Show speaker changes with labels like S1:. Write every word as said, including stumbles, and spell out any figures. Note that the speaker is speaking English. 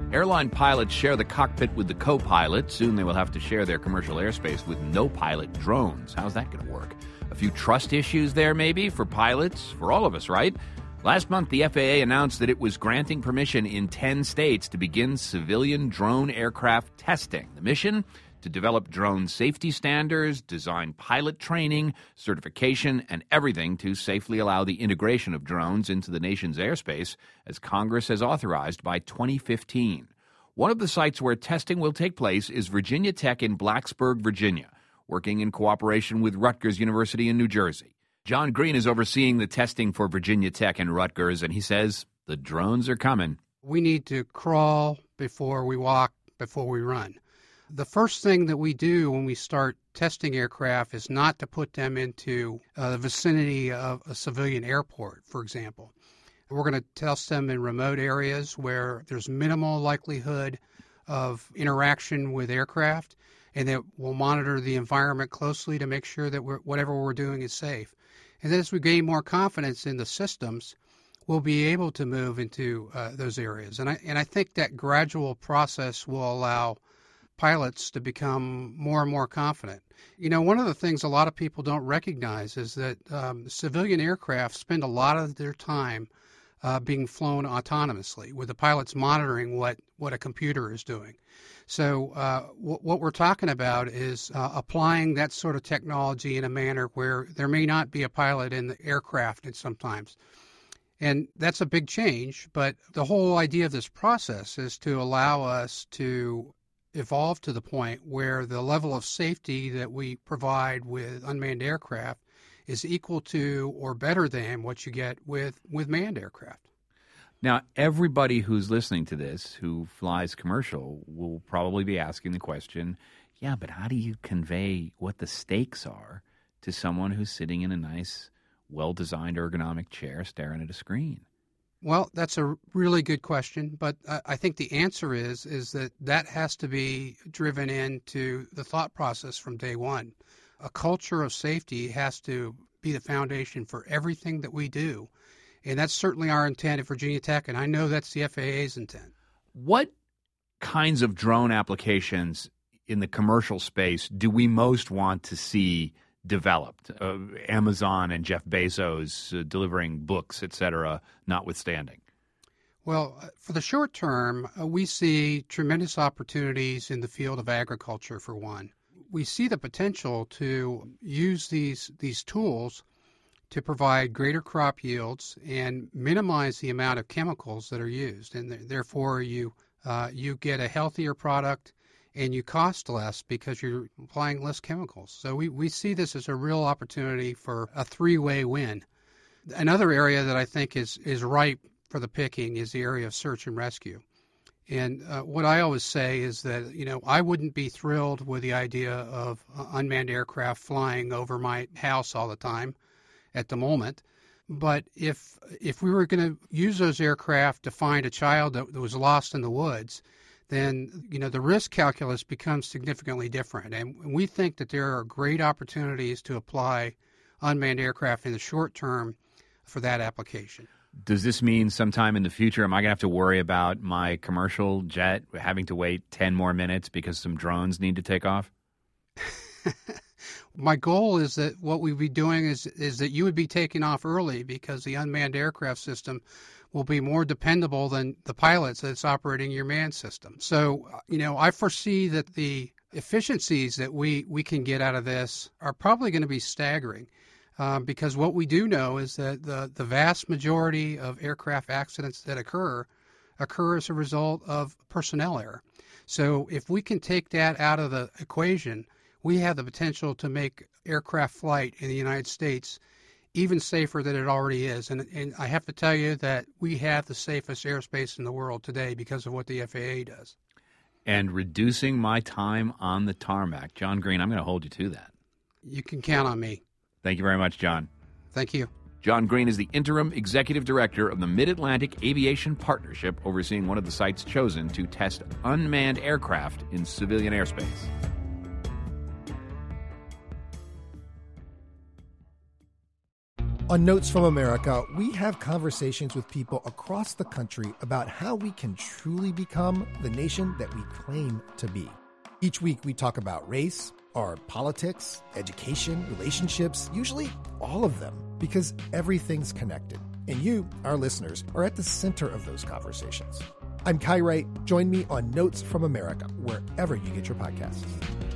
S1: Airline pilots share the cockpit with the co-pilot. Soon they will have to share their commercial airspace with no-pilot drones. How's that going to work? A few trust issues there, maybe, for pilots, for all of us, right? Last month, the F A A announced that it was granting permission in ten states to begin civilian drone aircraft testing. The mission? To develop drone safety standards, design pilot training, certification, and everything to safely allow the integration of drones into the nation's airspace, as Congress has authorized by twenty fifteen. One of the sites where testing will take place is Virginia Tech in Blacksburg, Virginia, working in cooperation with Rutgers University in New Jersey. John Green is overseeing the testing for Virginia Tech and Rutgers, and he says the drones are coming.
S2: We need to crawl before we walk, before we run. The first thing that we do when we start testing aircraft is not to put them into uh, the vicinity of a civilian airport, for example. We're going to test them in remote areas where there's minimal likelihood of interaction with aircraft, and that we'll monitor the environment closely to make sure that we're, whatever we're doing is safe. And then as we gain more confidence in the systems, we'll be able to move into uh, those areas. And I, and I think that gradual process will allow pilots to become more and more confident. You know, one of the things a lot of people don't recognize is that um, civilian aircraft spend a lot of their time uh, being flown autonomously, with the pilots monitoring what, what a computer is doing. So uh, w- what we're talking about is uh, applying that sort of technology in a manner where there may not be a pilot in the aircraft and sometimes. And that's a big change, but the whole idea of this process is to allow us to evolve to the point where the level of safety that we provide with unmanned aircraft is equal to or better than what you get with, with manned aircraft.
S1: Now, everybody who's listening to this who flies commercial will probably be asking the question, yeah, but how do you convey what the stakes are to someone who's sitting in a nice, well-designed ergonomic chair staring at a screen?
S2: Well, that's a really good question, but I think the answer is is that that has to be driven into the thought process from day one. A culture of safety has to be the foundation for everything that we do, and that's certainly our intent at Virginia Tech, and I know that's the F A A's intent.
S1: What kinds of drone applications in the commercial space do we most want to see developed? Uh, Amazon and Jeff Bezos uh, delivering books, et cetera, notwithstanding.
S2: Well, for the short term, uh, we see tremendous opportunities in the field of agriculture, for one. We see the potential to use these these tools to provide greater crop yields and minimize the amount of chemicals that are used, and th- therefore you uh, you get a healthier product and you cost less because you're applying less chemicals. So we, we see this as a real opportunity for a three-way win. Another area that I think is, is ripe for the picking is the area of search and rescue. And uh, what I always say is that, you know, I wouldn't be thrilled with the idea of uh, unmanned aircraft flying over my house all the time at the moment. But if if we were going to use those aircraft to find a child that, that was lost in the woods, then, you know, the risk calculus becomes significantly different. And we think that there are great opportunities to apply unmanned aircraft in the short term for that application.
S1: Does this mean sometime in the future, am I going to have to worry about my commercial jet having to wait ten more minutes because some drones need to take off?
S2: My goal is that what we'd be doing is is that you would be taking off early, because the unmanned aircraft system will be more dependable than the pilots that's operating your manned system. So, you know, I foresee that the efficiencies that we, we can get out of this are probably going to be staggering, um, because what we do know is that the, the vast majority of aircraft accidents that occur occur as a result of personnel error. So if we can take that out of the equation, we have the potential to make aircraft flight in the United States even safer than it already is. And, and I have to tell you that we have the safest airspace in the world today because of what the F A A does.
S1: And reducing my time on the tarmac. John Green, I'm going to hold you to that.
S2: You can count on me.
S1: Thank you very much, John.
S2: Thank you.
S1: John Green is the interim executive director of the Mid-Atlantic Aviation Partnership, overseeing one of the sites chosen to test unmanned aircraft in civilian airspace.
S3: On Notes from America, we have conversations with people across the country about how we can truly become the nation that we claim to be. Each week, we talk about race, our politics, education, relationships, usually all of them, because everything's connected. And you, our listeners, are at the center of those conversations. I'm Kai Wright. Join me on Notes from America, wherever you get your podcasts.